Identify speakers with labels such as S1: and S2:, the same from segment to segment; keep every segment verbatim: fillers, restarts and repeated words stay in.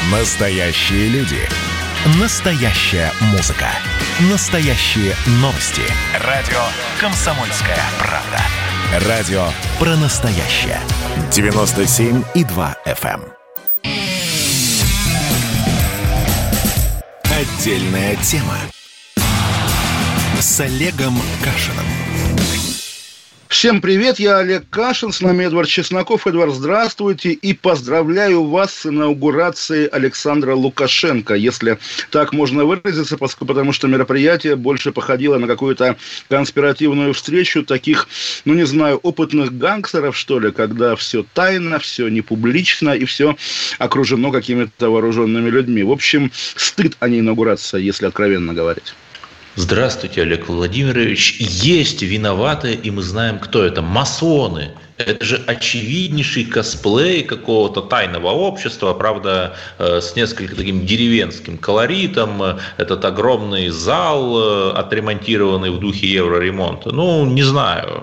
S1: Настоящие люди. Настоящая музыка. Настоящие новости. Радио «Комсомольская правда». Радио про настоящее. девяносто семь и два эф эм. Отдельная тема. С Олегом Кашиным.
S2: Всем привет, я Олег Кашин, с нами Эдвард Чесноков. Эдвард, здравствуйте, и поздравляю вас с инаугурацией Александра Лукашенко, если так можно выразиться, потому что мероприятие больше походило на какую-то конспиративную встречу таких, ну не знаю, опытных гангстеров, что ли, когда все тайно, все не публично и все окружено какими-то вооруженными людьми. В общем, стыд, а не инаугурация, если откровенно говорить.
S3: Здравствуйте, Олег Владимирович. Есть виноватые, и мы знаем, кто это. Масоны. Это же очевиднейший косплей какого-то тайного общества, правда, с несколько таким деревенским колоритом. Этот огромный зал, отремонтированный в духе евроремонта. Ну, не знаю.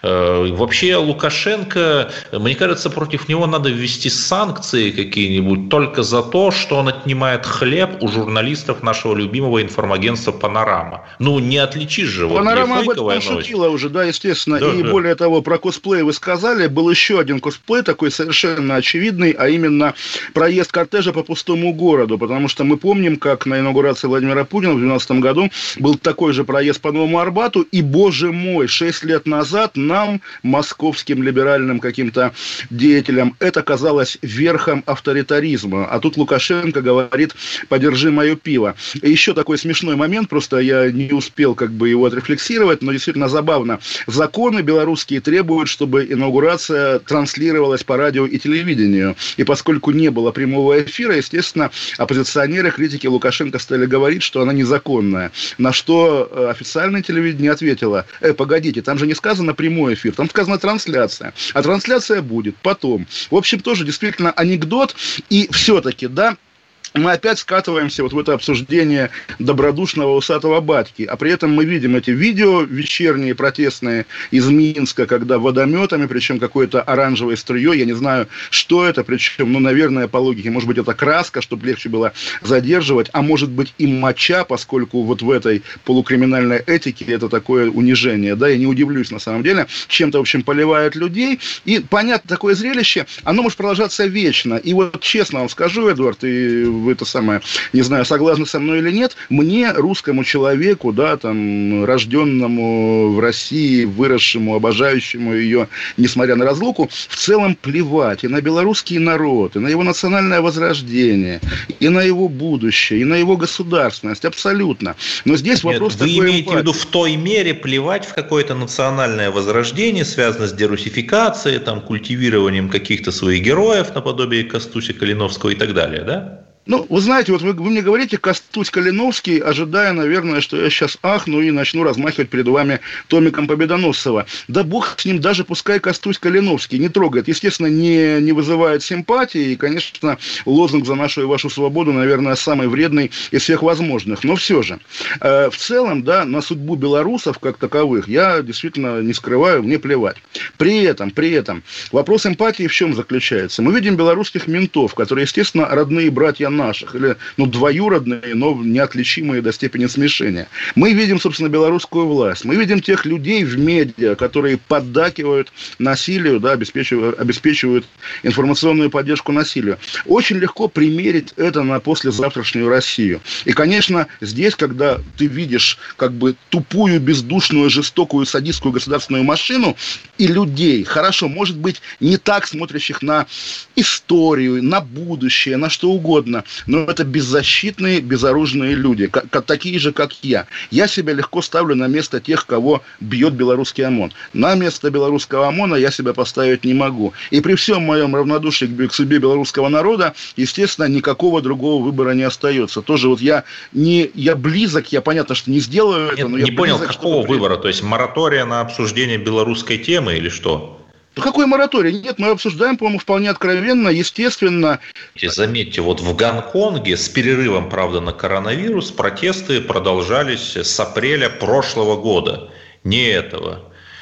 S3: Вообще, Лукашенко, мне кажется, против него надо ввести санкции какие-нибудь только за то, что он отнимает хлеб у журналистов нашего любимого информагентства «Панорама». Ну, не отличишь же.
S2: «Панорама» об этом пошутила уже, да, естественно. Да, и да. Более того, про косплей вы сказали. Был еще один косплей, такой совершенно очевидный, а именно проезд кортежа по пустому городу, потому что мы помним, как на инаугурации Владимира Путина в две тысячи двенадцатом году был такой же проезд по Новому Арбату, и, боже мой, шесть лет назад нам, московским либеральным каким-то деятелям, это казалось верхом авторитаризма, а тут Лукашенко говорит: подержи мое пиво. И еще такой смешной момент, просто я не успел как бы его отрефлексировать, но действительно забавно. Законы белорусские требуют, чтобы инаугурация Инаугурация транслировалась по радио и телевидению. И поскольку не было прямого эфира, естественно, оппозиционеры, критики Лукашенко стали говорить, что она незаконная. На что официальное телевидение ответило: э, погодите, там же не сказано прямой эфир, там сказано трансляция. А трансляция будет потом. В общем, тоже действительно анекдот. И все-таки, да, мы опять скатываемся вот в это обсуждение добродушного усатого батьки, а при этом мы видим эти видео вечерние, протестные из Минска, когда водометами, причем какой-то оранжевой струей, я не знаю, что это, причем, ну, наверное, по логике, может быть, это краска, чтобы легче было задерживать, а может быть и моча, поскольку вот в этой полукриминальной этике это такое унижение, да, я не удивлюсь на самом деле, чем-то, в общем, поливают людей, и, понятно, такое зрелище, оно может продолжаться вечно, и вот честно вам скажу, Эдвард, и вы это самое, не знаю, согласны со мной или нет, мне, русскому человеку, да, там, рожденному в России, выросшему, обожающему ее, несмотря на разлуку, в целом плевать и на белорусский народ, и на его национальное возрождение, и на его будущее, и на его государственность, абсолютно. Но здесь
S3: Нет,
S2: вопрос
S3: вы
S2: такой
S3: имеете
S2: эмпатии.
S3: в виду в той мере плевать в какое-то национальное возрождение, связанное с дерусификацией, там, культивированием каких-то своих героев, наподобие Костуся Калиновского и так далее, да?
S2: Ну, вы знаете, вот вы, вы мне говорите Костусь Калиновский, ожидая, наверное, что я сейчас ахну и начну размахивать перед вами томиком Победоносцева. Да бог с ним, даже пускай Костусь Калиновский не трогает. Естественно, не, не вызывает симпатии, и, конечно, лозунг «За нашу и вашу свободу», наверное, самый вредный из всех возможных. Но все же, э, в целом, да, на судьбу белорусов как таковых я действительно не скрываю, мне плевать. При этом, при этом, вопрос эмпатии в чем заключается? Мы видим белорусских ментов, которые, естественно, родные братья наших, или, ну, двоюродные, но неотличимые до степени смешения. Мы видим, собственно, белорусскую власть. Мы видим тех людей в медиа, которые поддакивают насилию, да, обеспечивают, обеспечивают информационную поддержку насилию. Очень легко примерить это на послезавтрашнюю Россию. И, конечно, здесь, когда ты видишь как бы тупую, бездушную, жестокую, садистскую государственную машину и людей, хорошо, может быть, не так смотрящих на историю, на будущее, на что угодно, но это беззащитные, безоружные люди, как, как, такие же, как я. Я себя легко ставлю на место тех, кого бьет белорусский ОМОН. На место белорусского ОМОНа я себя поставить не могу. И при всем моем равнодушии к, к судьбе белорусского народа, естественно, никакого другого выбора не остается. Тоже вот я, не, я близок, я понятно, что не сделаю это,
S3: Нет,
S2: но
S3: не
S2: я
S3: понял,
S2: близок,
S3: какого
S2: чтобы...
S3: выбора? То есть моратория на обсуждение белорусской темы или что?
S2: Ну, какой мораторий? Нет, мы обсуждаем, по-моему, вполне откровенно, естественно.
S3: Заметьте, вот в Гонконге с перерывом, правда, на коронавирус протесты продолжались с апреля прошлого года, не этого.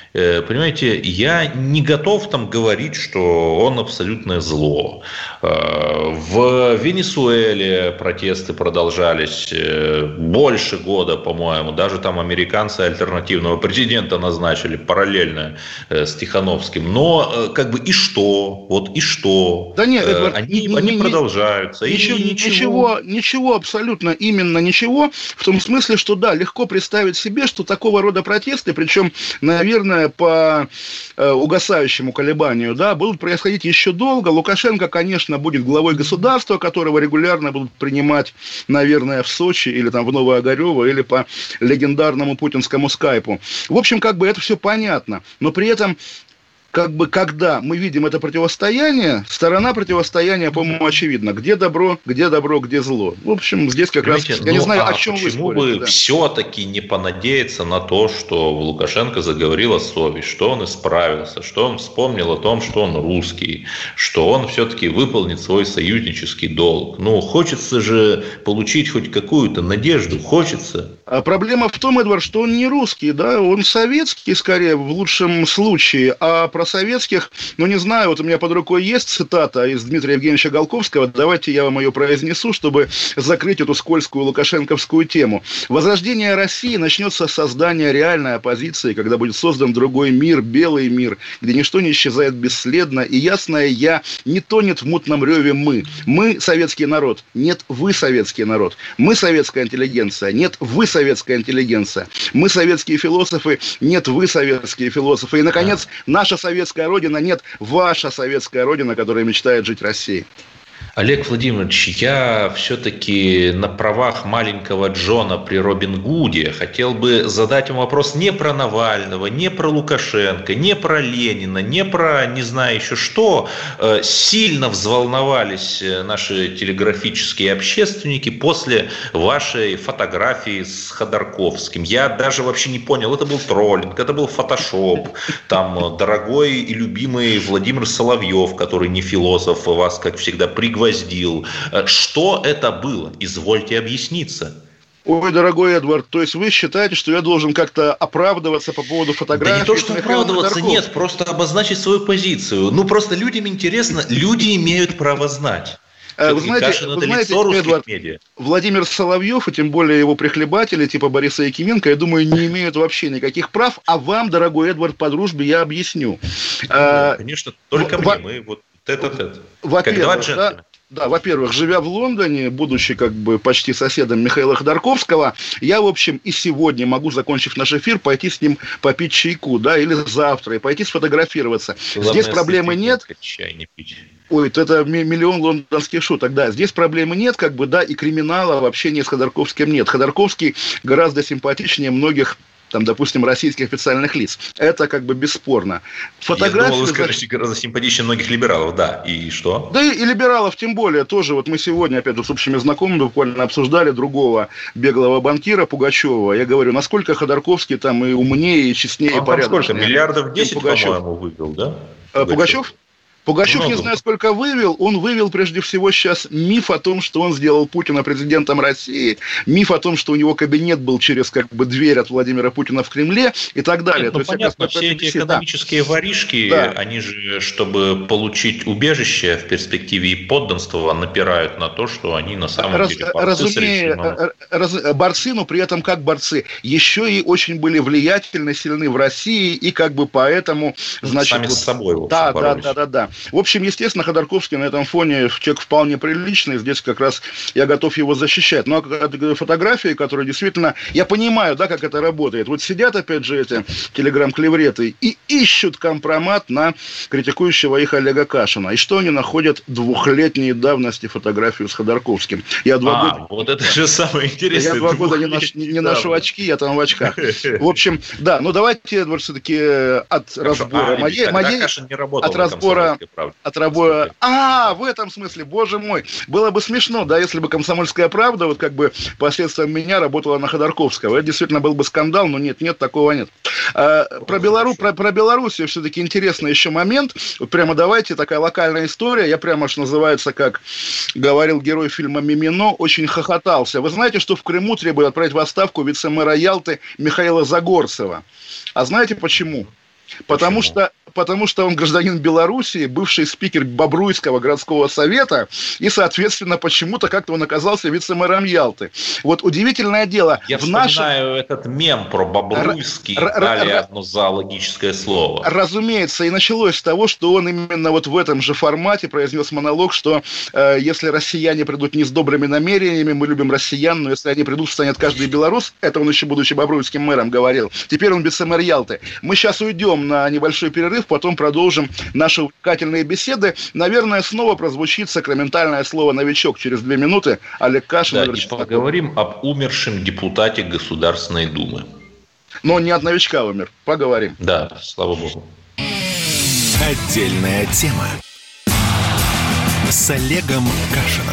S3: Понимаете, я не готов там говорить, что он абсолютное зло. В Венесуэле протесты продолжались больше года, по-моему. Даже там американцы альтернативного президента назначили параллельно с Тихановским. Но как бы и что? Вот и что?
S2: Да нет, Эдвард,
S3: они,
S2: не,
S3: они
S2: не,
S3: продолжаются.
S2: Ничего, ничего, ничего, абсолютно именно ничего. В том смысле, что да, легко представить себе, что такого рода протесты, причем, наверное, по э, угасающему колебанию, да, будут происходить еще долго. Лукашенко, конечно, будет главой государства, которого регулярно будут принимать, наверное, в Сочи или там в Новоогарево, или по легендарному путинскому скайпу. В общем, как бы это все понятно, но при этом как бы, когда мы видим это противостояние, сторона противостояния, по-моему, очевидна. Где добро, где добро, где зло. В общем, здесь как Понимаете, раз... Я ну, не знаю, а о чем вы спорите.
S3: Почему бы
S2: да.
S3: все-таки не понадеяться на то, что Лукашенко заговорила совесть, что он исправился, что он вспомнил о том, что он русский, что он все-таки выполнит свой союзнический долг. Ну, хочется же получить хоть какую-то надежду, хочется.
S2: А проблема в том, Эдвард, что он не русский, да, он советский, скорее, в лучшем случае, а про советских, ну, не знаю, вот у меня под рукой есть цитата из Дмитрия Евгеньевича Голковского, давайте я вам ее произнесу, чтобы закрыть эту скользкую лукашенковскую тему. Возрождение России начнется с создания реальной оппозиции, когда будет создан другой мир, белый мир, где ничто не исчезает бесследно, и ясное «я» не тонет в мутном реве «мы». Мы советский народ, нет вы советский народ. Мы советская интеллигенция, нет вы советская интеллигенция. Мы советские философы, нет вы советские философы. И, наконец, наша советская родина, нет ваша советская родина, которая мечтает жить в России.
S3: Олег Владимирович, я все-таки на правах маленького Джона при Робин Гуде хотел бы задать вам вопрос не про Навального, не про Лукашенко, не про Ленина, не про не знаю еще что. Сильно взволновались наши телеграфические общественники после вашей фотографии с Ходорковским. Я даже вообще не понял, это был троллинг, это был фотошоп. Там дорогой и любимый Владимир Соловьев, который не философ, вас, как всегда, пригвоздил. Что это было? Извольте объясниться.
S2: Ой, дорогой Эдвард, то есть вы считаете, что я должен как-то оправдываться по поводу фотографии?
S3: Да не то, что оправдываться, нет, просто обозначить свою позицию. Ну, просто людям интересно, люди имеют право знать.
S2: Вы знаете, вы знаете Эдвард, медиа. Владимир Соловьев, и тем более его прихлебатели, типа Бориса Якименко, я думаю, не имеют вообще никаких прав. А вам, дорогой Эдвард, по дружбе я объясню.
S3: Ну, а, конечно, только в... мне, мы вот тет-а-тет.
S2: Во-первых, да, да, во-первых, живя в Лондоне, будучи как бы почти соседом Михаила Ходорковского, я, в общем, и сегодня могу, закончив наш эфир, пойти с ним попить чайку, да, или завтра, и пойти сфотографироваться. Главное, здесь проблемы нет.
S3: Чай не пить.
S2: Ой, это миллион лондонских шуток, да. Здесь проблемы нет, как бы, да, и криминала вообще нет, с Ходорковским нет. Ходорковский гораздо симпатичнее многих, там, допустим, российских официальных лиц. Это как бы бесспорно.
S3: Фотографии... Я думал, вы скажете, гораздо симпатичнее многих либералов, да. И что?
S2: Да и, и либералов тем более тоже. Вот мы сегодня, опять же, с общими знакомыми буквально обсуждали другого беглого банкира Пугачева. Я говорю, насколько Ходорковский там и умнее, и честнее,
S3: а
S2: и порядочнее.
S3: Сколько? Миллиардов десять, по-моему, вывел, да?
S2: Пугачев? Пугачев? Пугачев, не знаю, сколько вывел, он вывел прежде всего сейчас миф о том, что он сделал Путина президентом России, миф о том, что у него кабинет был через как бы дверь от Владимира Путина в Кремле и так далее.
S3: Нет, ну,
S2: То
S3: понятно, есть, все эти экономические да. воришки, да. они же, чтобы получить убежище в перспективе и подданство, напирают на то, что они на самом раз, деле борцы с режимом.
S2: Раз, борцы, но при этом как борцы, еще и очень были влиятельны, сильны в России, и как бы поэтому... Значит,
S3: сами вот, с собой, в общем,
S2: да, да, да, да, да. В общем, естественно, Ходорковский на этом фоне человек вполне приличный, здесь как раз я готов его защищать. Но фотографии, которые действительно, я понимаю, да, как это работает. Вот сидят, опять же, эти телеграм-клевреты и ищут компромат на критикующего их Олега Кашина. И что они находят? Двухлетней давности фотографию с Ходорковским. Я два
S3: а,
S2: года...
S3: вот это же самое интересное.
S2: Я два года не, нош... не ношу очки, я там в очках. В общем, да, ну давайте, Эдвард, все-таки от разбора моей... От разбора... От работы. А, в этом смысле, боже мой. Было бы смешно, да, если бы «Комсомольская правда», вот как бы посредством меня работала на Ходорковского. Это действительно был бы скандал, но нет, нет, такого нет. А, про, Белору, про, про Белоруссию все-таки интересный еще момент. Вот прямо давайте, такая локальная история. Я прямо, что называется, как говорил герой фильма «Мимино», очень хохотался. Вы знаете, что в Крыму требуют отправить в отставку вице-мэра Ялты Михаила Загорцева? А знаете почему? Потому что, потому что он гражданин Белоруссии, бывший спикер Бобруйского городского совета, и, соответственно, почему-то как-то он оказался вице-мэром Ялты. Вот удивительное дело.
S3: Я
S2: в
S3: вспоминаю
S2: нашем...
S3: этот мем про Бобруйский, р- дали р- одно зоологическое слово.
S2: Разумеется, и началось с того, что он именно вот в этом же формате произнес монолог, что э, если россияне придут не с добрыми намерениями, мы любим россиян, но если они придут, встанет каждый белорус. Это он еще, будучи бобруйским мэром, говорил. Теперь он вице-мэр Ялты. Мы сейчас уйдем на небольшой перерыв, потом продолжим наши увлекательные беседы. Наверное, снова прозвучит сакраментальное слово «новичок» через две минуты. Олег Кашин.
S3: Да, и поговорим об умершем депутате Государственной Думы.
S2: Но не от новичка умер. Поговорим.
S3: Да, слава богу.
S1: Отдельная тема с Олегом Кашиным.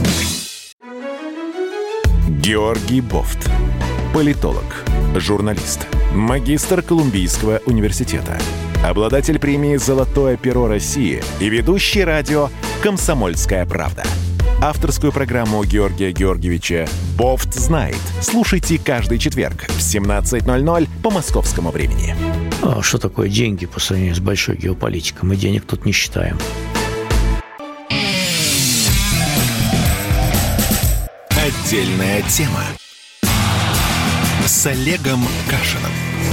S1: Георгий Бофт. Политолог, журналист, магистр Колумбийского университета, обладатель премии «Золотое перо России» и ведущий радио «Комсомольская правда». Авторскую программу Георгия Георгиевича «Бофт знает». Слушайте каждый четверг в семнадцать ноль ноль по московскому времени.
S4: А что такое деньги по сравнению с большой геополитикой? Мы денег тут не считаем.
S1: Отдельная тема с Олегом Кашиным.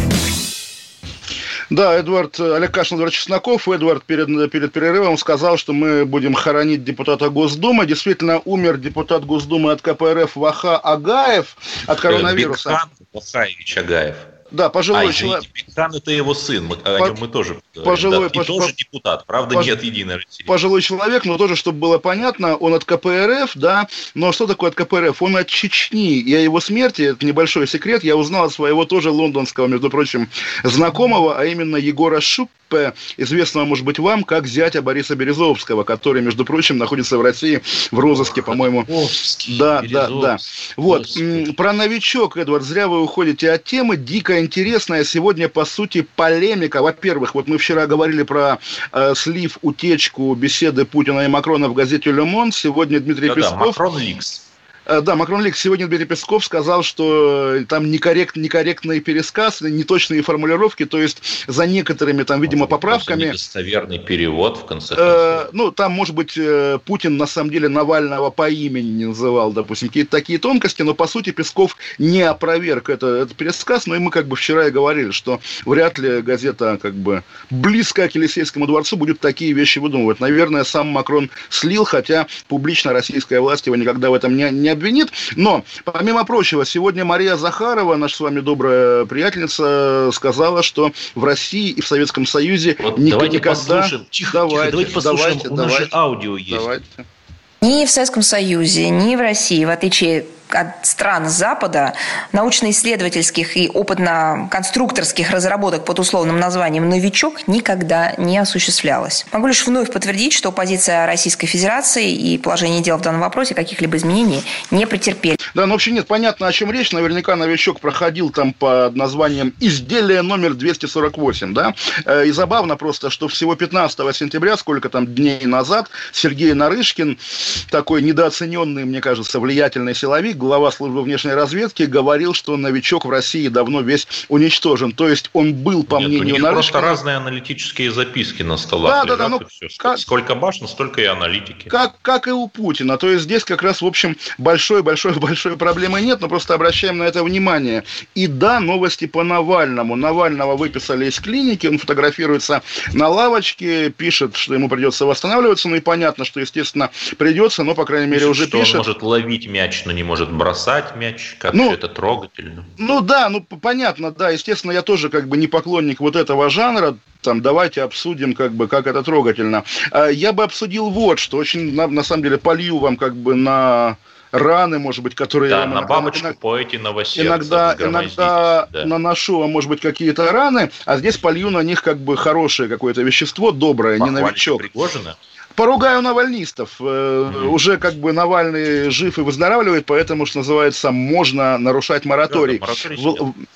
S2: Да, Эдуард, Олег Кашин, Эдуард Чесноков. Эдуард перед, перед перерывом сказал, что мы будем хоронить депутата Госдумы. Действительно, умер депутат Госдумы от ка пэ эр эф Ваха Агаев от коронавируса.
S3: Бекхан Вахаевич Агаев.
S2: Да, пожилой
S3: а,
S2: человек.
S3: Бекхан — это его сын, мы, о
S2: по...
S3: нем мы тоже
S2: пожилой,
S3: да, и
S2: по...
S3: тоже
S2: по...
S3: депутат, правда,
S2: Пож...
S3: нет Единой России.
S2: Пожилой человек, но тоже, чтобы было понятно, он от ка пэ эр эф, да, но что такое от ка пэ эр эф? Он от Чечни, и о его смерти, это небольшой секрет, я узнал от своего тоже лондонского, между прочим, знакомого, а именно Егора Шуппе, известного, может быть, вам, как зятя Бориса Березовского, который, между прочим, находится в России в розыске, Ох, по-моему. Да, да, да. Вот, Господи. Про новичок, Эдуард, зря вы уходите от темы, дико интересная сегодня, по сути, полемика. Во-первых, вот мы вчера говорили про э, слив, утечку беседы Путина и Макрона в газете «Ле Монд». Сегодня Дмитрий
S3: да,
S2: Песков...
S3: Да, Макрон ликс.
S2: Да, Макрон Ликс. Сегодня Дмитрий Песков сказал, что там некоррект, некорректный пересказ, неточные формулировки, то есть за некоторыми там, видимо, поправками...
S3: Недостоверный перевод, в конце
S2: концов. Э, ну, там, может быть, Путин на самом деле Навального по имени не называл, допустим, какие-то такие тонкости, но, по сути, Песков не опроверг это, этот пересказ, но и мы как бы вчера и говорили, что вряд ли газета как бы близкая к Елисейскому дворцу будет такие вещи выдумывать. Наверное, сам Макрон слил, хотя публично российская власть его никогда в этом не, не обвинит. Но, помимо прочего, сегодня Мария Захарова, наша с вами добрая приятельница, сказала, что в России и в Советском Союзе
S3: вот
S2: ник-
S3: давайте
S2: никогда...
S3: Послушаем. Тихо,
S2: давайте,
S3: тихо, давайте послушаем,
S2: давайте,
S3: у нас
S2: давайте,
S3: же аудио есть.
S2: Давайте.
S5: Ни в Советском Союзе, ни в России, в отличие от стран Запада, научно-исследовательских и опытно-конструкторских разработок под условным названием «Новичок» никогда не осуществлялось. Могу лишь вновь подтвердить, что позиция Российской Федерации и положение дел в данном вопросе каких-либо изменений не претерпели.
S2: Да, ну вообще нет, понятно, о чем речь. Наверняка «Новичок» проходил там под названием «Изделие номер двести сорок восемь», да? И забавно просто, что всего пятнадцатого сентября, сколько там дней назад, Сергей Нарышкин, такой недооцененный, мне кажется, влиятельный силовик, глава службы внешней разведки, говорил, что «Новичок» в России давно весь уничтожен. То есть он был, по
S3: Нет,
S2: мнению Нарышкина...
S3: у них просто разные аналитические записки на столах
S2: да,
S3: лежат,
S2: да, да, ну,
S3: и все.
S2: Как...
S3: Сколько башен, столько и аналитики.
S2: Как, как и у Путина. То есть здесь как раз, в общем, большой-большой-большой проблемы нет, но просто обращаем на это внимание. И да, новости по Навальному. Навального выписали из клиники, он фотографируется на лавочке, пишет, что ему придется восстанавливаться, ну и понятно, что, естественно, придется, но, по крайней мере,
S3: пишет,
S2: уже
S3: что
S2: пишет.
S3: Он может ловить мяч, но не может бросать мяч, как
S2: ну,
S3: все это трогательно.
S2: Ну да, ну понятно, да, естественно, я тоже как бы не поклонник вот этого жанра, там, давайте обсудим, как бы, как это трогательно. Я бы обсудил вот что, очень, на, на самом деле, полью вам как бы на... раны, может быть, которые...
S3: Да,
S2: я
S3: на бабочку иногда, по эти новосердца.
S2: Иногда, иногда да. наношу, а может быть, какие-то раны, а здесь полью на них как бы хорошее какое-то вещество, доброе, не новичок.
S3: Пригожина?
S2: Поругаю навальнистов. Mm-hmm. Уже как бы Навальный жив и выздоравливает, поэтому, что называется, можно нарушать мораторий.
S3: Да, да, мораторий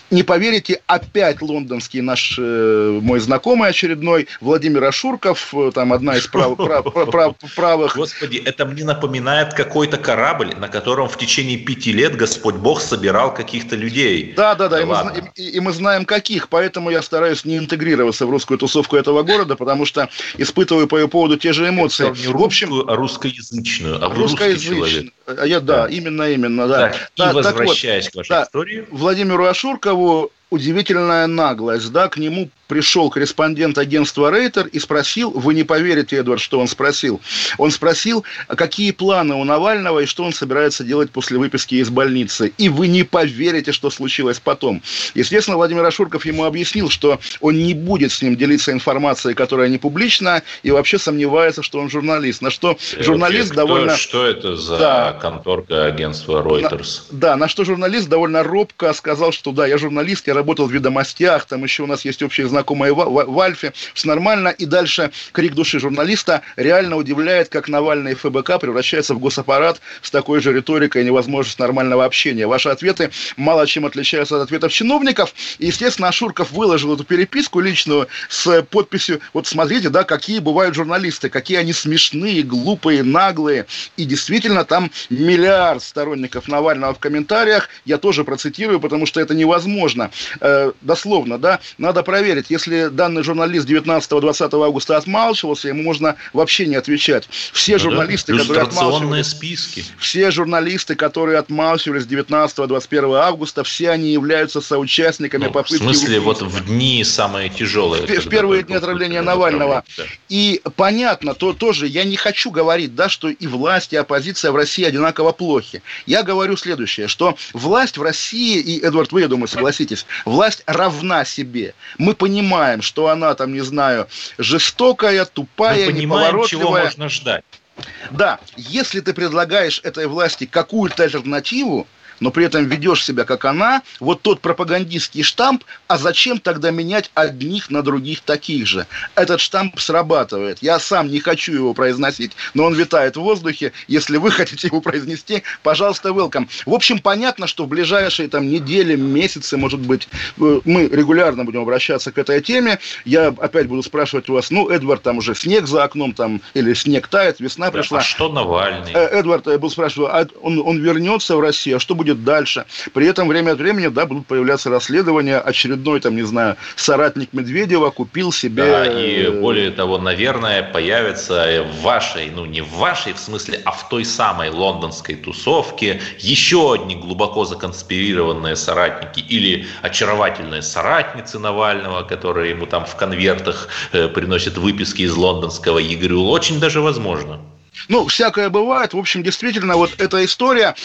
S2: Не поверите, опять лондонский наш, э, мой знакомый очередной, Владимир Ашурков, там одна из прав, прав, прав, правых...
S3: Господи, это мне напоминает какой-то корабль, на котором в течение пяти лет Господь Бог собирал каких-то людей.
S2: Да-да-да, и, и, и мы знаем каких, поэтому я стараюсь не интегрироваться в русскую тусовку этого города, потому что испытываю по ее поводу те же эмоции.
S3: Не русскую, в общем, а русскоязычную, а
S2: русскоязычную. Я, да, да, именно, именно, да.
S3: Так, да, и возвращаясь вот, к вашей да, истории.
S2: Владимиру Ашуркову удивительная наглость, да, к нему пришел корреспондент агентства Рейтер и спросил, вы не поверите, Эдвард, что он спросил. Он спросил, какие планы у Навального и что он собирается делать после выписки из больницы. И вы не поверите, что случилось потом. Естественно, Владимир Ашурков ему объяснил, что он не будет с ним делиться информацией, которая не публична, и вообще сомневается, что он журналист. На что и журналист
S3: вообще,
S2: довольно...
S3: Кто, что это за да, конторка агентства Reuters?
S2: На, да, на что журналист довольно робко сказал, что да, я журналист, я работал в «Ведомостях», там еще у нас есть общие знакомые в, в, в Альфе, все нормально. И дальше крик души журналиста реально удивляет, как Навальный и ФБК превращаются в госаппарат с такой же риторикой и невозможностью нормального общения. Ваши ответы мало чем отличаются от ответов чиновников. И, естественно, Ашурков выложил эту переписку личную с подписью, вот смотрите, да, какие бывают журналисты, какие они смешные, глупые, наглые. И действительно, там миллиард сторонников Навального в комментариях. Я тоже процитирую, потому что это невозможно. Э, дословно, да, надо проверить, если данный журналист девятнадцатого-двадцатого августа отмалчивался, ему можно вообще не отвечать. Все ну, журналисты, да, которые отмалчивались,
S3: списки.
S2: Все журналисты, которые отмалчивались девятнадцатого-двадцать первого августа, все они являются соучастниками
S3: ну, попытки... В смысле, убийства. Вот в дни самые тяжелые.
S2: В, в первые дни отравления Навального. Да. И понятно, то тоже я не хочу говорить, да, что и власть, и оппозиция в России одинаково плохи. Я говорю следующее, что власть в России, и, Эдвард, вы, я думаю, согласитесь, власть равна себе. Мы понимаем, что она там, не знаю, жестокая, тупая,
S3: Мы понимаем,
S2: неповоротливая.
S3: Чего можно ждать.
S2: Да, если ты предлагаешь этой власти какую-то альтернативу, но при этом ведешь себя как она, вот тот пропагандистский штамп, а зачем тогда менять одних на других таких же? Этот штамп срабатывает. Я сам не хочу его произносить, но он витает в воздухе. Если вы хотите его произнести, пожалуйста, welcome. В общем, понятно, что в ближайшие там недели, месяцы, может быть, мы регулярно будем обращаться к этой теме. Я опять буду спрашивать у вас, ну, Эдвард, там уже снег за окном, там, или снег тает, весна пришла.
S3: А что Навальный?
S2: Эдвард, я был спрашивать, а он, он вернется в Россию, а что будет дальше? При этом время от времени, да, будут появляться расследования. Очередной, там, не знаю, соратник Медведева купил себе...
S3: Да, и более того, наверное, появится в вашей, ну, не в вашей, в смысле, а в той самой лондонской тусовке еще одни глубоко законспирированные соратники или очаровательные соратницы Навального, которые ему там в конвертах э, приносят выписки из лондонского ЕГРЮ. Очень даже возможно.
S2: Ну, всякое бывает. В общем, действительно, вот эта история...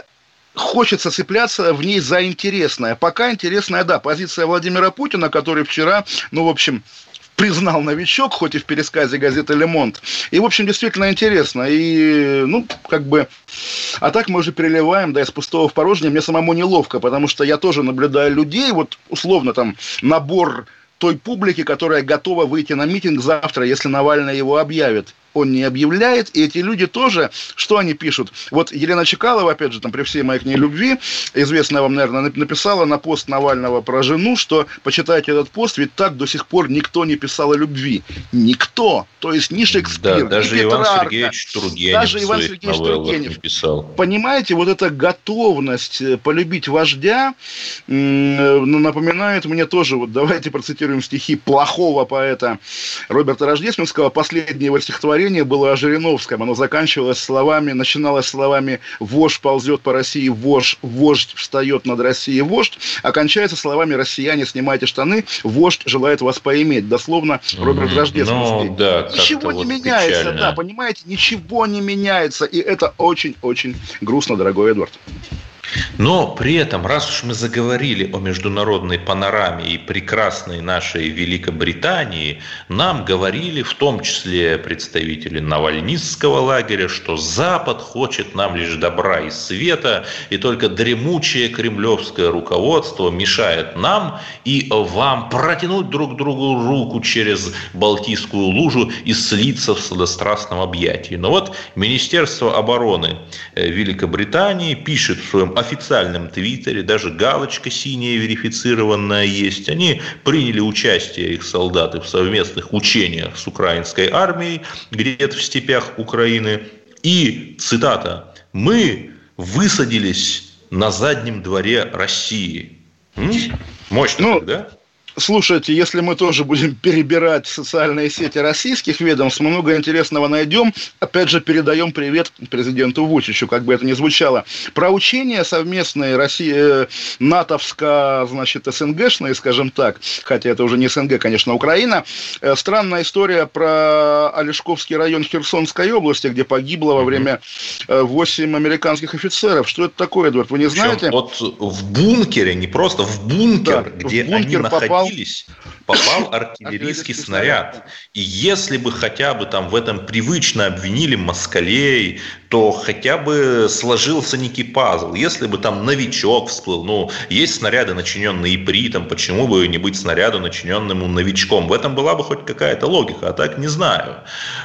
S2: Хочется цепляться в ней за интересное. Пока интересная, да, позиция Владимира Путина, который вчера, ну, в общем, признал новичок, хоть и в пересказе газеты «Le Monde». И, в общем, действительно интересно. И, ну, как бы... А так мы уже переливаем, да, из пустого в порожнее. Мне самому неловко, потому что я тоже наблюдаю людей, вот, условно, там, набор той публики, которая готова выйти на митинг завтра, если Навальный его объявит. Он не объявляет, и эти люди тоже, что они пишут? Вот Елена Чекалова, опять же, там, при всей моей к ней любви, известная вам, наверное, написала на пост Навального про жену, что, почитайте этот пост, ведь так до сих пор никто не писал о любви. Никто. То есть ни Шекспир,
S3: да, даже
S2: ни
S3: Иван
S2: Петрарка,
S3: Сергеевич Тургенев
S2: даже Иван Сергеевич Тургенев писал. Понимаете, вот эта готовность полюбить вождя напоминает мне тоже, вот давайте процитируем стихи плохого поэта Роберта Рождественского, последнее его стихотворение было о Жириновском. Оно заканчивалось словами, начиналось словами «Вождь ползет по России, вождь, вождь встает над Россией, вождь», а кончается словами «Россияне, снимайте штаны, вождь желает вас поиметь». Дословно Роберт mm-hmm. Рождественский.
S3: Ну, да,
S2: ничего не вот меняется, печально. Да, понимаете, ничего не меняется. И это очень-очень грустно, дорогой Эдвард.
S3: Но при этом, раз уж мы заговорили о международной панораме и прекрасной нашей Великобритании, нам говорили, в том числе представители навальнистского лагеря, что Запад хочет нам лишь добра и света, и только дремучее кремлевское руководство мешает нам и вам протянуть друг другу руку через Балтийскую лужу и слиться в сладострастном объятии. Но вот Министерство обороны Великобритании пишет в своем официальном твиттере, даже галочка синяя верифицированная есть. Они приняли участие, их солдаты, в совместных учениях с украинской армией где-то в степях Украины. И, цитата, «Мы высадились на заднем дворе России». М? Мощно, ну, да?
S2: Слушайте, если мы тоже будем перебирать социальные сети российских ведомств, мы много интересного найдем. Опять же, передаем привет президенту Вучичу, как бы это ни звучало. Про учения совместные Россия, натовско, значит, СНГшные, скажем так, хотя это уже не СНГ, конечно, Украина. Странная история про Олешковский район Херсонской области, где погибло во время восемь американских офицеров. Что это такое, Эдвард, вы не знаете?
S3: Вот в бункере, не просто в бункер, да, где в бункер они находились, попал артиллерийский снаряд. И если бы хотя бы там в этом привычно обвинили москалей, то хотя бы сложился некий пазл. Если бы там новичок всплыл, ну, есть снаряды, начиненные ипритом, почему бы не быть снаряду, начиненному новичком? В этом была бы хоть какая-то логика, а так не знаю.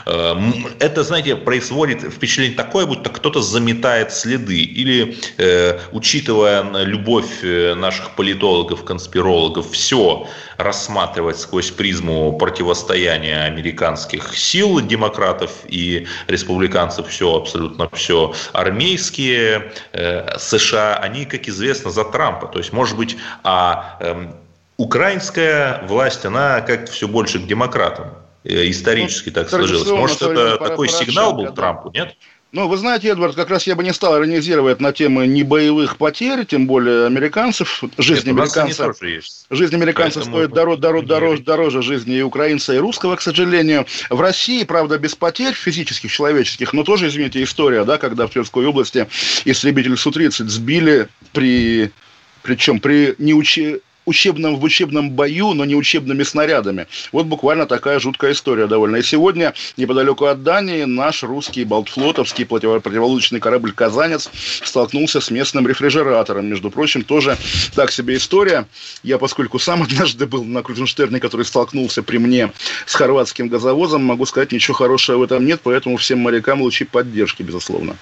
S3: Это, знаете, производит впечатление такое, будто кто-то заметает следы. Или, э, учитывая любовь наших политологов, конспирологов, все рассматривать сквозь призму противостояния американских сил, демократов и республиканцев, все абсолютно все армейские, э, США, они, как известно, за Трампа. То есть, может быть, а э, украинская власть, она как-то все больше к демократам. Э, исторически ну, так сложилось. Может, это такой сигнал был Трампу, нет?
S2: Ну, вы знаете, Эдвард, как раз я бы не стал иронизировать на темы небоевых потерь, тем более американцев. Жизнь Нет, американцев, жизнь американцев Поэтому... стоит дороже, дороже, дороже, дороже жизни и украинца, и русского, к сожалению. В России, правда, без потерь физических, человеческих, но тоже, извините, история, да, когда в Тверской области истребитель Су тридцать сбили при, причем при неучи... учебном, в учебном бою, но не учебными снарядами. Вот буквально такая жуткая история довольно. И сегодня, неподалеку от Дании, наш русский балтфлотовский противолодочный корабль «Казанец» столкнулся с местным рефрижератором. Между прочим, тоже так себе история. Я, поскольку сам однажды был на Крузенштерне, который столкнулся при мне с хорватским газовозом, могу сказать, ничего хорошего в этом нет, поэтому всем морякам лучи поддержки, безусловно.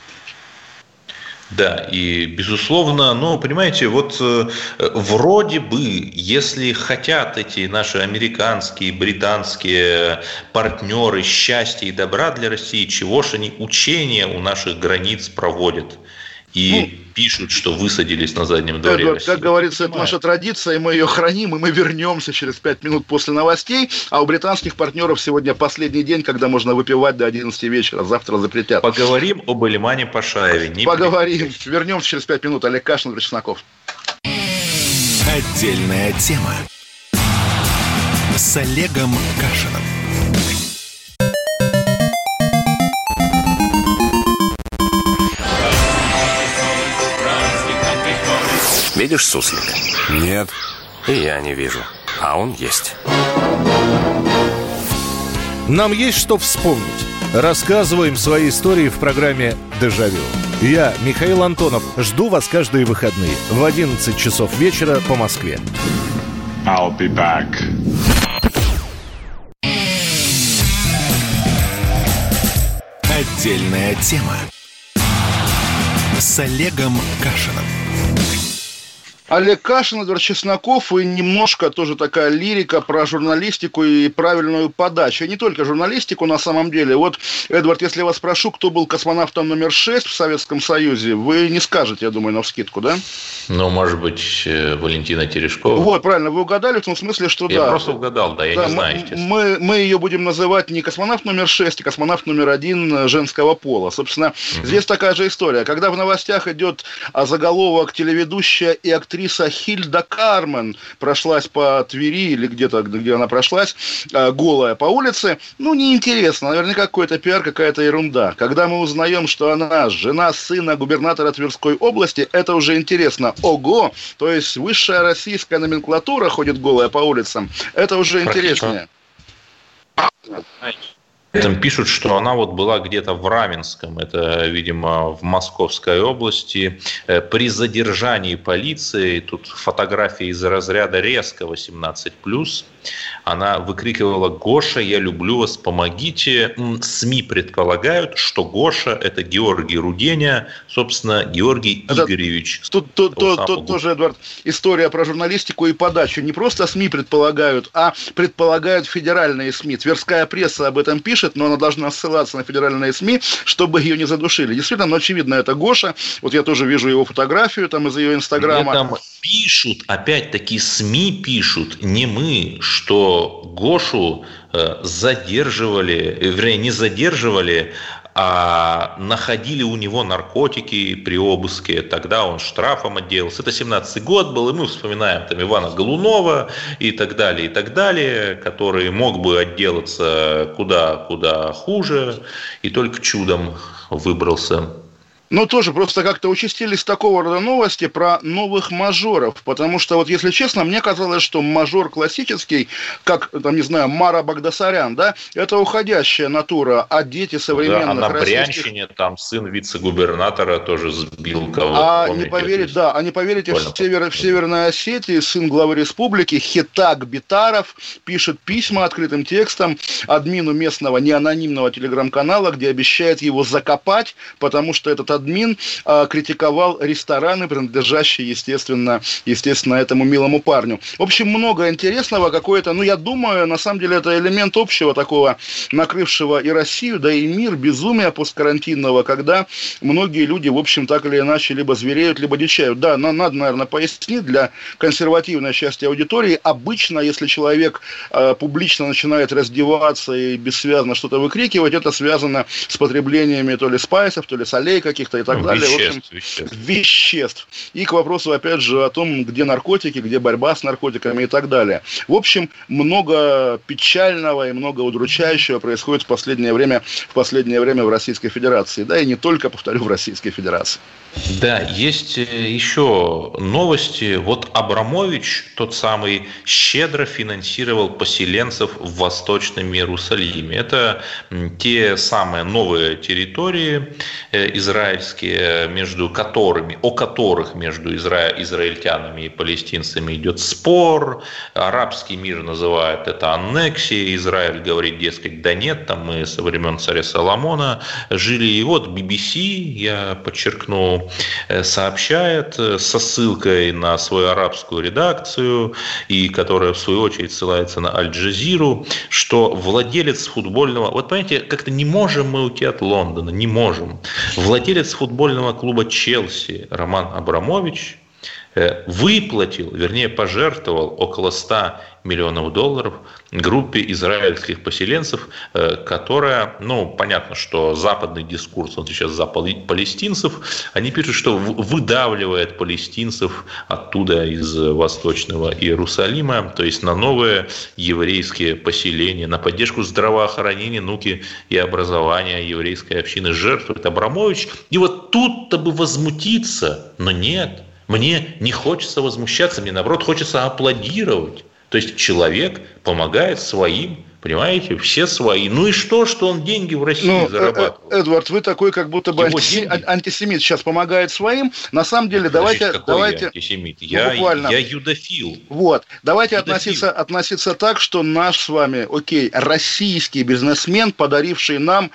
S3: Да, и, безусловно, ну, понимаете, вот э, вроде бы, если хотят эти наши американские, британские партнеры счастья и добра для России, чего ж они учения у наших границ проводят? И ну, пишут, что высадились на заднем дворе
S2: Эдвард,
S3: России.
S2: Как говорится, это наша традиция, и мы ее храним, и мы вернемся через пять минут после новостей. А у британских партнеров сегодня последний день, когда можно выпивать до одиннадцати вечера. Завтра запретят.
S3: Поговорим об Илимане Пашаеве. Не
S2: Поговорим. При... Вернемся через пять минут. Олег Кашин, Андрей Чесноков.
S1: Отдельная тема с Олегом Кашиным.
S6: Видишь суслика?
S7: Нет.
S6: И я не вижу. А он есть.
S7: Нам есть что вспомнить. Рассказываем свои истории в программе «Дежавю». Я, Михаил Антонов, жду вас каждые выходные в одиннадцать часов вечера по Москве.
S8: I'll be back.
S1: Отдельная тема с Олегом Кашиным.
S2: Олег Кашин, Эдвард Чесноков, и немножко тоже такая лирика про журналистику и правильную подачу. И не только журналистику на самом деле. Вот, Эдвард, если я вас спрошу, кто был космонавтом номер шесть в Советском Союзе, вы не скажете, я думаю, навскидку, да?
S3: Ну, может быть, Валентина Терешкова.
S2: Вот, правильно, вы угадали в том смысле, что
S3: я
S2: да.
S3: Я просто угадал, да, я да, не знаю, естественно.
S2: Мы, мы ее будем называть не космонавт номер шесть, а космонавт номер один женского пола. Собственно, угу. Здесь такая же история. Когда в новостях идет заголовок «Телеведущая и актриса Актриса Хильда Кармен прошлась по Твери или где-то, где она прошлась, голая по улице. Ну, неинтересно. Наверняка какой-то пиар, какая-то ерунда. Когда мы узнаем, что она жена сына губернатора Тверской области, это уже интересно. Ого! То есть высшая российская номенклатура ходит голая по улицам. Это уже интереснее.
S3: этом пишут, что она вот была где-то в Раменском, это, видимо, в Московской области, при задержании полиции, тут фотографии из разряда резко восемнадцать плюс, она выкрикивала: «Гоша, я люблю вас, помогите». СМИ предполагают, что Гоша – это Георгий Руденя, собственно, Георгий это, Игоревич.
S2: Тут, тут, тут, тут тоже, Эдвард, история про журналистику и подачу. Не просто СМИ предполагают, а предполагают федеральные СМИ. Тверская пресса об этом пишет, но она должна ссылаться на федеральные СМИ, чтобы ее не задушили. Действительно, ну, очевидно, это Гоша. Вот я тоже вижу его фотографию там из ее инстаграма.
S3: Там пишут, опять-таки СМИ пишут, не мы, что Гошу э, задерживали, вернее, не задерживали, а находили у него наркотики при обыске, тогда он штрафом отделался. Это семнадцатый год был, и мы вспоминаем там Ивана Голунова и так далее, и так далее, который мог бы отделаться куда-куда хуже, и только чудом выбрался.
S2: Ну, тоже просто как-то участились такого рода новости про новых мажоров, потому что, вот если честно, мне казалось, что мажор классический, как, там, не знаю, Мара Багдасарян, да, это уходящая натура, а дети современных
S3: да, а на
S2: российских...
S3: Брянщине там сын вице-губернатора тоже сбил кого-то.
S2: А помните, не поверить, да, а не поверите, в, север, в Северной Осетии сын главы республики Хетаг Битаров пишет письма открытым текстом админу местного неанонимного телеграм-канала, где обещает его закопать, потому что этот админ а, критиковал рестораны, принадлежащие, естественно, естественно, этому милому парню. В общем, много интересного, какое-то, ну, я думаю, на самом деле, это элемент общего такого, накрывшего и Россию, да и мир, безумия посткарантинного, когда многие люди, в общем, так или иначе, либо звереют, либо дичают. Да, но надо, наверное, пояснить для консервативной части аудитории. Обычно, если человек э, публично начинает раздеваться и бессвязно что-то выкрикивать, это связано с потреблениями то ли спайсов, то ли солей каких-то и так ну, далее.
S3: Веществ,
S2: в общем,
S3: веществ.
S2: веществ. И к вопросу, опять же, о том, где наркотики, где борьба с наркотиками и так далее. В общем, много печального и много удручающего происходит в последнее время, в последнее время в Российской Федерации. Да, и не только, повторю, в Российской Федерации.
S3: Да, есть еще новости. Вот Абрамович, тот самый, щедро финансировал поселенцев в Восточном Иерусалиме. Это те самые новые территории израильские, между которыми, о которых между изра... израильтянами и палестинцами идет спор. Арабский мир называет это аннексией. Израиль говорит, дескать, да нет, там мы со времен царя Соломона жили. И вот би би си, я подчеркну, сообщает со ссылкой на свою арабскую редакцию, и которая в свою очередь ссылается на Аль-Джазиру, что владелец футбольного... Вот понимаете, как-то не можем мы уйти от Лондона, не можем. Владелец футбольного клуба Челси Роман Абрамович выплатил, вернее пожертвовал около ста миллионов долларов группе израильских поселенцев, которая, ну, понятно, что западный дискурс, он сейчас за палестинцев, они пишут, что выдавливает палестинцев оттуда из Восточного Иерусалима, то есть на новые еврейские поселения, на поддержку здравоохранения, науки и образования еврейской общины жертвует Абрамович. И вот тут-то бы возмутиться, но нет. Мне не хочется возмущаться, мне, наоборот, хочется аплодировать. То есть человек помогает своим, понимаете, все свои. Ну и что, что он деньги в России ну, зарабатывает?
S2: Эдвард, вы такой как будто бы антисемит, антисемит сейчас помогает своим. На самом деле,
S3: Подождите,
S2: давайте...
S3: Какой
S2: давайте
S3: я антисемит? Я,
S2: буквально,
S3: я юдофил.
S2: Вот. Давайте относиться, относиться так, что наш с вами, окей, российский бизнесмен, подаривший нам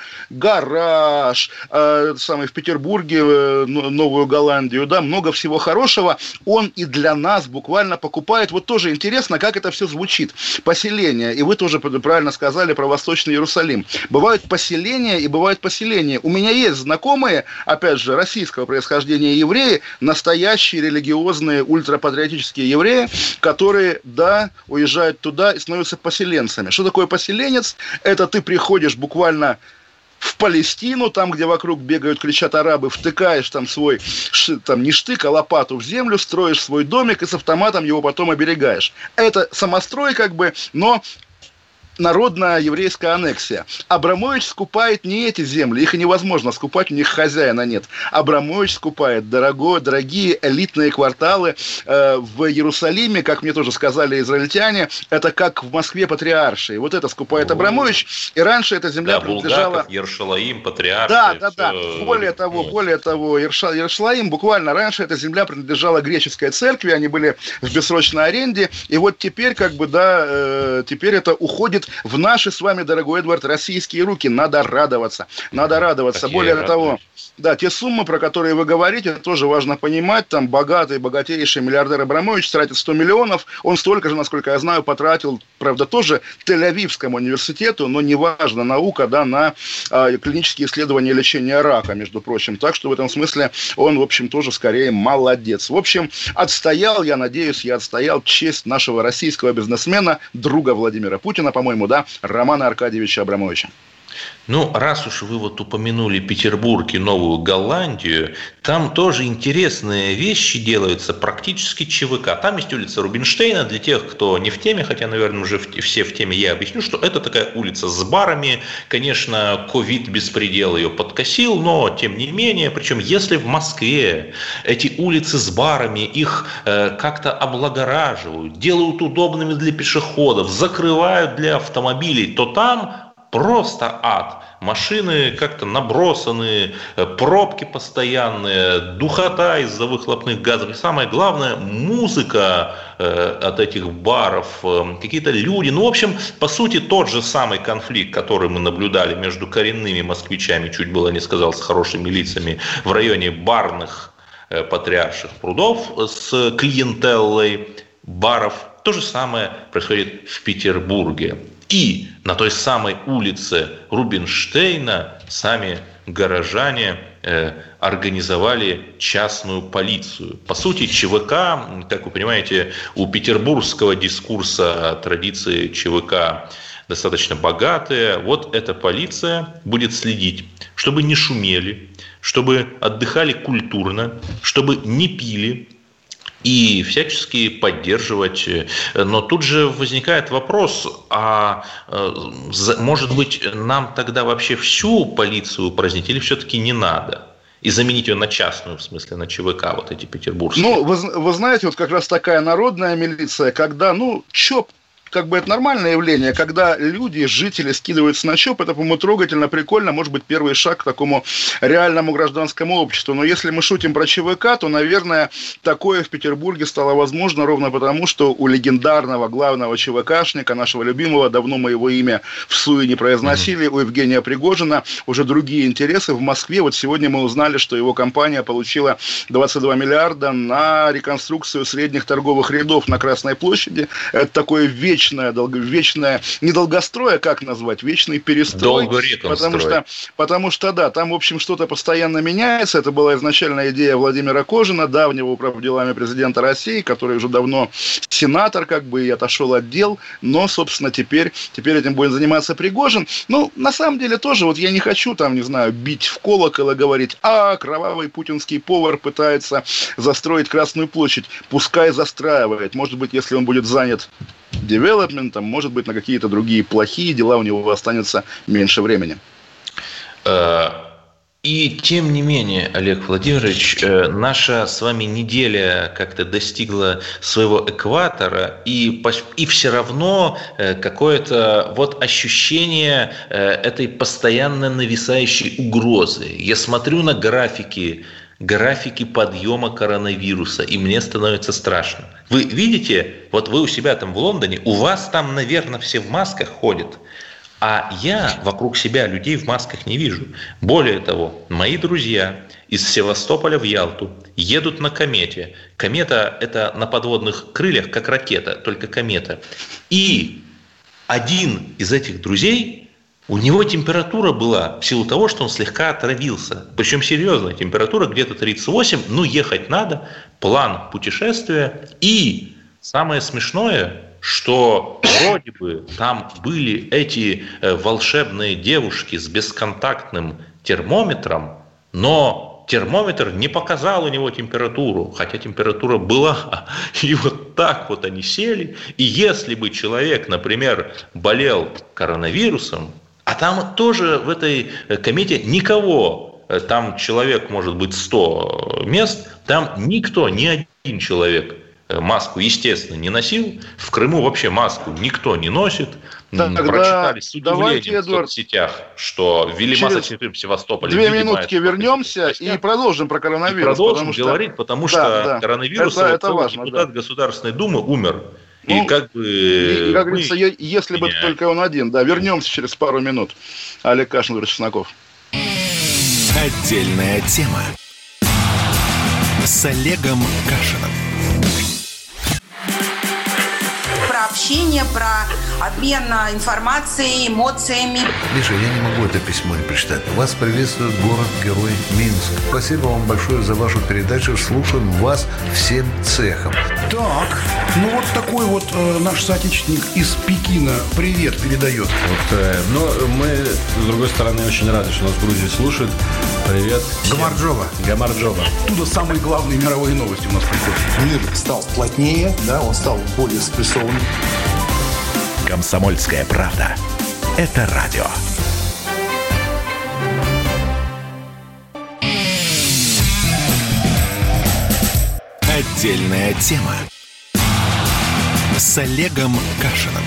S2: гараж, э, самый в Петербурге, э, Новую Голландию, да, много всего хорошего, он и для нас буквально покупает. Вот тоже интересно, как это все звучит. Поселение. И вы тоже правильно сказали про Восточный Иерусалим. Бывают поселения и бывают поселения. У меня есть знакомые, опять же, российского происхождения евреи, настоящие религиозные ультрапатриотические евреи, которые, да, уезжают туда и становятся поселенцами. Что такое поселенец? Это ты приходишь буквально в Палестину, там, где вокруг бегают, кричат арабы, втыкаешь там свой, там не штык, а лопату в землю, строишь свой домик и с автоматом его потом оберегаешь. Это самострой как бы, но народная еврейская аннексия. Абрамович скупает не эти земли, их и невозможно скупать, у них хозяина нет. Абрамович скупает дорогое, дорогие элитные кварталы э, в Иерусалиме, как мне тоже сказали израильтяне, это как в Москве Патриаршие. Вот это скупает Абрамович, и раньше эта земля
S3: да,
S2: принадлежала...
S3: Булгаков, Ершалаим, Патриаршие.
S2: Да, да, да.
S3: Все...
S2: Более того,
S3: вот.
S2: более того, Ершалаим, буквально раньше эта земля принадлежала греческой церкви, они были в бессрочной аренде, и вот теперь, как бы, да, э, теперь это уходит в наши с вами, дорогой Эдвард, российские руки. Надо радоваться. Надо радоваться.
S3: Какие
S2: Более
S3: радуют.
S2: того, да, те суммы, про которые вы говорите, тоже важно понимать. Там богатый, богатейший миллиардер Абрамович тратит сто миллионов. Он столько же, насколько я знаю, потратил, правда, тоже Тель-Авивскому университету, но неважно, наука, да, на э, клинические исследования лечения рака, между прочим. Так что в этом смысле он, в общем, тоже скорее молодец. В общем, отстоял, я надеюсь, я отстоял честь нашего российского бизнесмена, друга Владимира Путина, по-моему, да, Романа Аркадьевича Абрамовича.
S3: Ну, раз уж вы вот упомянули Петербург и Новую Голландию, там тоже интересные вещи делаются, практически ЧВК. Там есть улица Рубинштейна, для тех, кто не в теме, хотя, наверное, уже все в теме, я объясню, что это такая улица с барами. Конечно, ковид беспредел ее подкосил, но тем не менее, причем если в Москве эти улицы с барами, их э, как-то облагораживают, делают удобными для пешеходов, закрывают для автомобилей, то там просто ад. Машины как-то набросаны, пробки постоянные, духота из-за выхлопных газов. И самое главное, музыка э, от этих баров, э, какие-то люди. Ну, в общем, по сути, тот же самый конфликт, который мы наблюдали между коренными москвичами, чуть было не сказал, с хорошими лицами, в районе барных э, патриарших прудов с клиентеллой баров. То же самое происходит в Петербурге. И на той самой улице Рубинштейна сами горожане э, организовали частную полицию. По сути, ЧВК, как вы понимаете, у петербургского дискурса традиции ЧВК достаточно богатые. Вот эта полиция будет следить, чтобы не шумели, чтобы отдыхали культурно, чтобы не пили, и всячески поддерживать. Но тут же возникает вопрос, а может быть нам тогда вообще всю полицию упразднить или все-таки не надо? И заменить ее на частную, в смысле, на ЧВК, вот эти петербургские.
S2: Ну, вы, вы знаете, вот как раз такая народная милиция, когда, ну, ЧОП, как бы это нормальное явление, когда люди, жители скидываются на ЧОП, это, по-моему, трогательно, прикольно, может быть, первый шаг к такому реальному гражданскому обществу. Но если мы шутим про ЧВК, то, наверное, такое в Петербурге стало возможно ровно потому, что у легендарного главного ЧВКшника, нашего любимого, давно мы его имя в суе не произносили, mm-hmm. у Евгения Пригожина уже другие интересы. В Москве вот сегодня мы узнали, что его компания получила двадцать два миллиарда на реконструкцию средних торговых рядов на Красной площади. Это такое вечное Вечная, долго, вечная, не долгострой, а как назвать, вечный перестрой. Потому что, потому что, да, там, в общем, что-то постоянно меняется. Это была изначальная идея Владимира Кожина, давнего управделами президента России, который уже давно сенатор, как бы, и отошел от дел. Но, собственно, теперь, теперь этим будет заниматься Пригожин. Ну, на самом деле, тоже, вот я не хочу, там, не знаю, бить в колокол и говорить, а, кровавый путинский повар пытается застроить Красную площадь. Пускай застраивает. Может быть, если он будет занят девелопментом, может быть, на какие-то другие плохие дела у него останется меньше времени.
S3: И тем не менее, Олег Владимирович, наша с вами неделя как-то достигла своего экватора, и, и все равно какое-то вот ощущение этой постоянно нависающей угрозы. Я смотрю на графики, графики подъема коронавируса, и мне становится страшно. Вы видите, вот вы у себя там в Лондоне, у вас там, наверное, все в масках ходят, а я вокруг себя людей в масках не вижу. Более того, мои друзья из Севастополя в Ялту едут на комете. Комета – это на подводных крыльях, как ракета, только комета. И один из этих друзей, у него температура была в силу того, что он слегка отравился. Причем серьезная температура, где-то тридцать восемь, ну ехать надо, план путешествия. И самое смешное, что вроде бы там были эти волшебные девушки с бесконтактным термометром, но термометр не показал у него температуру, хотя температура была. И вот так вот они сели. И если бы человек, например, болел коронавирусом, а там тоже в этой комете никого, там человек может быть сто мест, там никто, ни один человек маску, естественно, не носил. В Крыму вообще маску никто не носит. Тогда прочитали с удивлением в соцсетях, что ввели массочный в Севастополе.
S2: Две минутки вернемся и продолжим про коронавирус.
S3: И продолжим потому говорить, что... потому что да, да. коронавирус, это, это важно, депутат да. Государственной Думы умер. Ну, и как бы...
S2: И, как говорится, мы... если бы Меня... только он один. Да, вернемся через пару минут. Олег Кашин, Игорь Чесноков.
S1: Отдельная тема с Олегом Кашиным.
S9: Про общение, про обмен информацией, эмоциями.
S10: Миша, я не могу это письмо не прочитать. Вас приветствует город-герой Минск. Спасибо вам большое за вашу передачу. Слушаем вас всем цехом.
S11: Так, ну вот такой вот э, наш соотечественник из Пекина привет передает.
S12: Вот, э, но мы, с другой стороны, очень рады, что нас в Грузии слушают. Привет.
S11: Гамарджоба.
S12: Гамарджоба.
S11: Оттуда самые главные мировые новости у нас приходят.
S13: Мир стал плотнее, да, он стал более спрессованным.
S1: «Комсомольская правда». Это радио. Отдельная тема с Олегом Кашиным.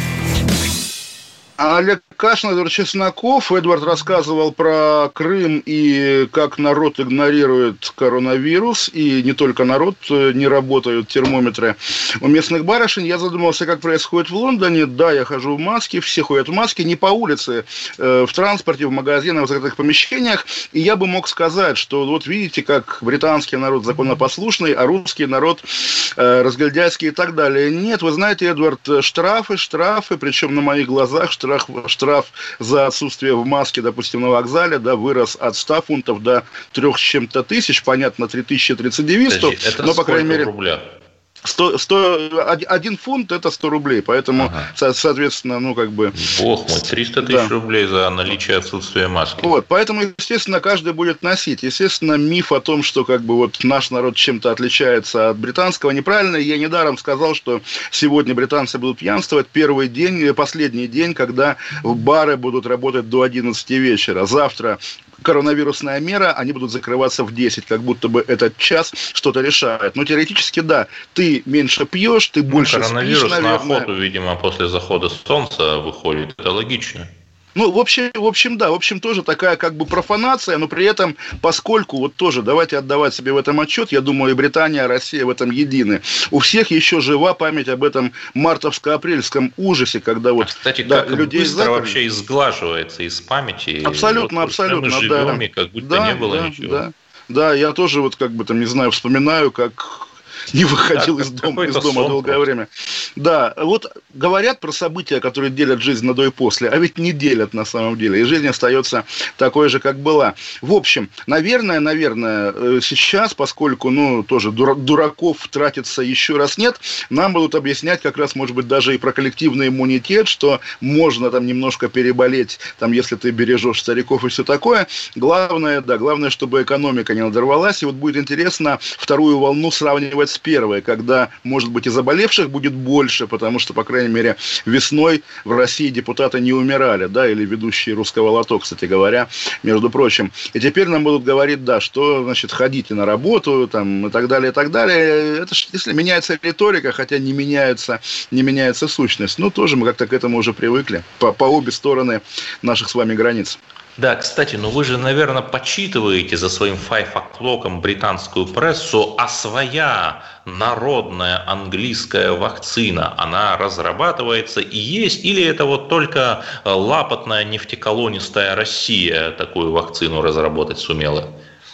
S2: Олег Кашин, Эдвард Чесноков. Эдвард рассказывал про Крым и как народ игнорирует коронавирус. И не только народ, не работают термометры у местных барышень. Я задумался, как происходит в Лондоне. Да, я хожу в маске, все ходят в маске. Не по улице, в транспорте, в магазинах, в закрытых помещениях. И я бы мог сказать, что вот видите, как британский народ законопослушный, а русский народ разгильдяйский и так далее. Нет, вы знаете, Эдвард, штрафы, штрафы, причем на моих глазах штрафы. Штраф, штраф за отсутствие в маске, допустим, на вокзале, да, вырос от ста фунтов до трех с чем-то тысяч, понятно, три тысячи тридцать
S3: но, по крайней мере... Рубля?
S2: сто, сто, один фунт это сто рублей, поэтому, ага. со, соответственно, ну, как бы...
S3: Бог мой, триста тысяч да. рублей за наличие отсутствия маски.
S2: Вот, поэтому, естественно, каждый будет носить. Естественно, миф о том, что, как бы, вот наш народ чем-то отличается от британского, неправильно. Я недаром сказал, что сегодня британцы будут пьянствовать. Первый день, последний день, когда бары будут работать до одиннадцати вечера. Завтра коронавирусная мера, они будут закрываться в десять, как будто бы этот час что-то решает. Но теоретически, да, ты меньше пьешь, ты больше
S3: ну, коронавирус
S2: спишь, наверное.
S3: На охоту, видимо, после захода солнца выходит. Это логично.
S2: Ну, в общем, в общем, да, в общем, тоже такая как бы профанация, но при этом, поскольку, вот тоже, давайте отдавать себе в этом отчет, я думаю, и Британия, и Россия в этом едины. У всех еще жива память об этом мартовско-апрельском ужасе, когда вот... А,
S3: кстати, да, как людей быстро заперли. Вообще изглаживается из памяти.
S2: Абсолютно, вот, абсолютно, мы живем,
S3: да. И как будто
S2: да,
S3: не было
S2: да,
S3: ничего.
S2: Да, да, я тоже вот как бы там, не знаю, вспоминаю, как... не выходил из дома, из дома долгое время. Да, вот говорят про события, которые делят жизнь на до и после, а ведь не делят на самом деле, и жизнь остается такой же, как была. В общем, наверное, наверное, сейчас, поскольку, ну, тоже дураков тратится еще раз нет, нам будут объяснять как раз, может быть, даже и про коллективный иммунитет, что можно там немножко переболеть, там, если ты бережешь стариков и все такое. Главное, да, главное, чтобы экономика не надорвалась, и вот будет интересно вторую волну сравнивать с первой, когда, может быть, и заболевших будет больше, потому что, по крайней мере, весной в России депутаты не умирали, да, или ведущие «Русского лото», кстати говоря, между прочим. И теперь нам будут говорить, да, что, значит, ходите на работу, там, и так далее, и так далее. Это ж, если меняется риторика, хотя не меняется, не меняется сущность, ну, тоже мы как-то к этому уже привыкли, по, по обе стороны наших с вами границ.
S3: Да, кстати, ну вы же, наверное, почитываете за своим файв-о'клоком британскую прессу, а своя народная английская вакцина, она разрабатывается и есть, или это вот только лапотная нефтеколонистая Россия такую вакцину разработать сумела?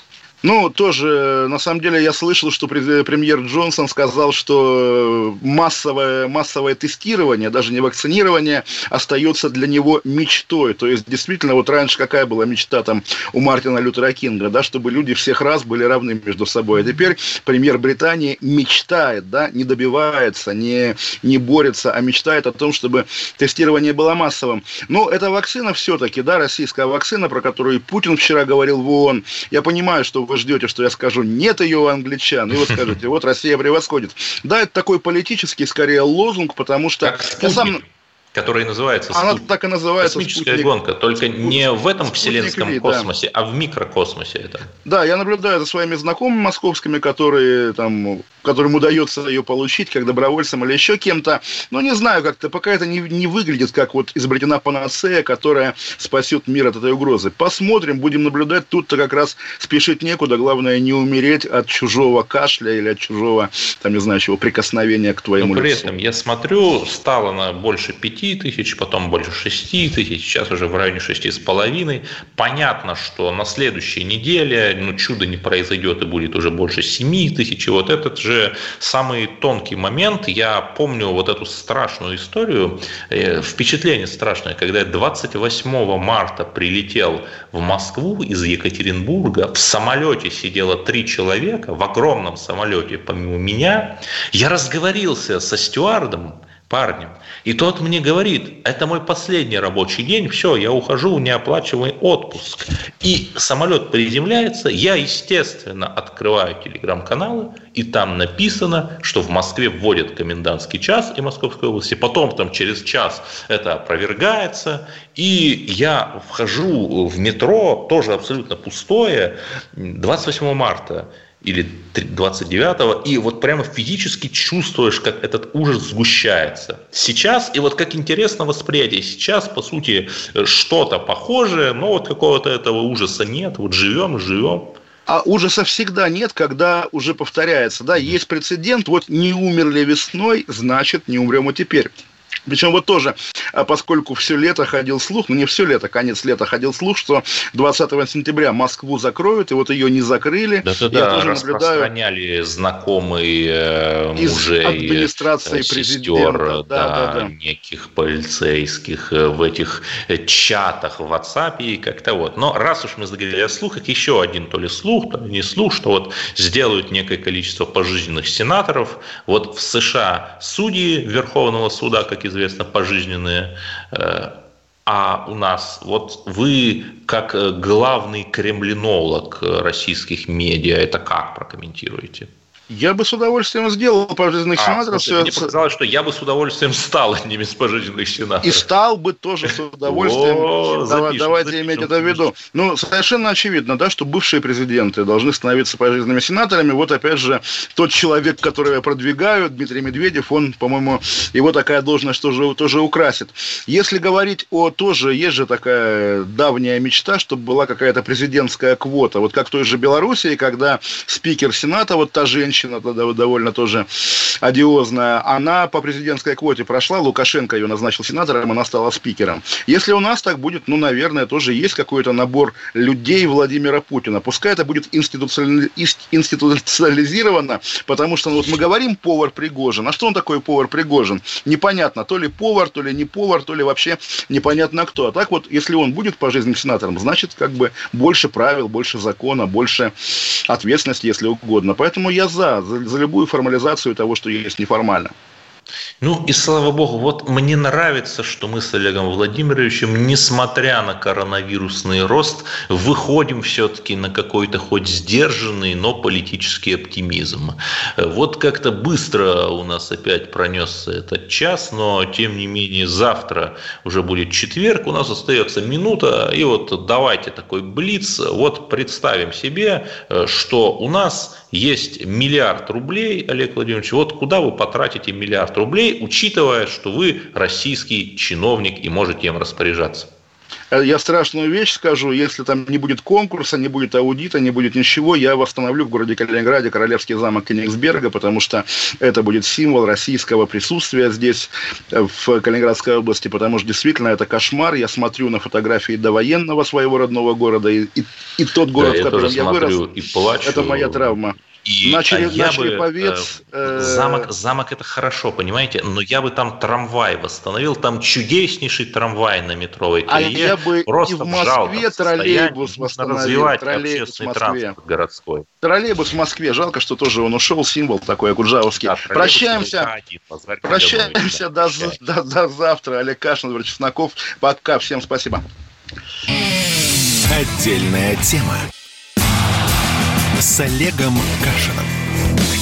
S2: Ну, тоже, на самом деле, я слышал, что премьер Джонсон сказал, что массовое, массовое тестирование, даже не вакцинирование, остается для него мечтой. То есть, действительно, вот раньше какая была мечта там у Мартина Лютера Кинга, да, чтобы люди всех рас были равны между собой. А теперь премьер Британии мечтает, да, не добивается, не, не борется, а мечтает о том, чтобы тестирование было массовым. Но эта вакцина все-таки, да, российская вакцина, про которую Путин вчера говорил в ООН, я понимаю, что вы ждете, что я скажу «нет ее у англичан», и вы скажете «вот Россия превосходит». Да, это такой политический, скорее, лозунг, потому что... Я сам...
S3: Который называется
S2: Она спутник. Так и называется.
S3: Космическая
S2: спутник.
S3: гонка, только
S2: Спутник.
S3: не в этом вселенском
S2: Ви,
S3: космосе,
S2: да.
S3: а в микрокосмосе. Это.
S2: Да, я наблюдаю за своими знакомыми московскими, которые, там, которым удается ее получить, как добровольцем или еще кем-то. Но не знаю, как-то пока это не, не выглядит, как вот изобретена панацея, которая спасет мир от этой угрозы. Посмотрим, будем наблюдать. Тут-то как раз спешить некуда. Главное не умереть от чужого кашля или от чужого, там, не знаю, чего, прикосновения к твоему
S3: Но при
S2: лицу.
S3: этом, я смотрю, стало на больше пяти тысяч, потом больше шести тысяч, сейчас уже в районе шести с половиной. Понятно, что на следующей неделе ну, чудо не произойдет и будет уже больше семи тысяч. И вот этот же самый тонкий момент. Я помню вот эту страшную историю, э, впечатление страшное, когда я двадцать восьмого марта прилетел в Москву из Екатеринбурга, в самолете сидело три человека, в огромном самолете помимо меня. Я разговорился со стюардом, парнем. И тот мне говорит, это мой последний рабочий день, все, я ухожу в неоплачиваемый отпуск. И самолет приземляется, я, естественно, открываю телеграм-каналы, и там написано, что в Москве вводят комендантский час и Московской области, потом там через час это опровергается, и я вхожу в метро, тоже абсолютно пустое, двадцать восьмого марта, или двадцать девятого, и вот прямо физически чувствуешь, как этот ужас сгущается. Сейчас, и вот как интересно восприятие, сейчас, по сути, что-то похожее, но вот какого-то этого ужаса нет, вот живем, живем.
S2: А ужаса всегда нет, когда уже повторяется. Да, есть прецедент, вот не умерли весной, значит, не умрем и теперь. Причем вот тоже, поскольку все лето ходил слух, ну не все лето, конец лета ходил слух, что двадцатого сентября Москву закроют, и вот ее не закрыли.
S3: Да-да-да, распространяли знакомые мужей,
S2: администрации президента,
S3: да, да, да. неких полицейских в этих чатах в WhatsApp и как-то вот. Но раз уж мы заговорили о слухах, еще один то ли слух, то ли не слух, что вот сделают некое количество пожизненных сенаторов. Вот в США судьи Верховного суда, как известно, пожизненные, а у нас, вот вы, как главный кремлинолог российских медиа, это как прокомментируете?
S2: Я бы с удовольствием сделал пожизненных а, сенаторов.
S3: Слушай, мне показалось, что я бы с удовольствием стал одним из пожизненных сенаторов.
S2: И стал бы тоже с удовольствием. О, запишем, Давайте запишем, иметь это в виду. Ну, совершенно очевидно, да, что бывшие президенты должны становиться пожизненными сенаторами. Вот опять же, тот человек, которого я продвигаю, Дмитрий Медведев, он, по-моему, его такая должность тоже, тоже украсит. Если говорить о тоже, есть же такая давняя мечта, чтобы была какая-то президентская квота. Вот как в той же Белоруссии, когда спикер Сената, вот та женщина, довольно тоже одиозная, она по президентской квоте прошла, Лукашенко ее назначил сенатором, она стала спикером. Если у нас так будет, ну, наверное, тоже есть какой-то набор людей Владимира Путина. Пускай это будет институционализировано, потому что ну, вот мы говорим повар Пригожин. А что он такой повар Пригожин? Непонятно, то ли повар, то ли не повар, то ли вообще непонятно кто. А так вот, если он будет пожизненным сенатором, значит, как бы больше правил, больше закона, больше ответственности, если угодно. Поэтому я за За, за любую формализацию того, что есть неформально.
S3: Ну и слава богу, вот мне нравится, что мы с Олегом Владимировичем, несмотря на коронавирусный рост, выходим все-таки на какой-то хоть сдержанный, но политический оптимизм. Вот как-то быстро у нас опять пронесся этот час, но тем не менее завтра уже будет четверг, у нас остается минута, и вот давайте такой блиц, вот представим себе, что у нас есть миллиард рублей, Олег Владимирович, вот куда вы потратите миллиард рублей, учитывая, что вы российский чиновник и можете им распоряжаться?
S2: Я страшную вещь скажу, если там не будет конкурса, не будет аудита, не будет ничего, я восстановлю в городе Калининграде Королевский замок Кенигсберга, потому что это будет символ российского присутствия здесь, в Калининградской области, потому что действительно это кошмар. Я смотрю на фотографии довоенного своего родного города, и, и, и тот город,
S3: да,
S2: в котором я вырос,
S3: и плачу.
S2: Это моя травма.
S3: И,
S2: начали,
S3: а я
S2: начали
S3: бы,
S2: повец,
S3: э, замок, замок это хорошо, понимаете, но я бы там трамвай восстановил, там чудеснейший трамвай на метровой колее.
S2: А я бы
S3: просто
S2: и в Москве троллейбус восстановил.
S3: Развивать
S2: троллейбус
S3: общественный транспорт городской.
S2: Троллейбус в Москве, жалко, что тоже он ушел, символ такой акуджавовский. Да, прощаемся, прощаемся до, до, до завтра. Олег Кашин, Владимир Чесноков. Пока, всем спасибо.
S1: Отдельная тема.
S14: с Олегом Кашиным.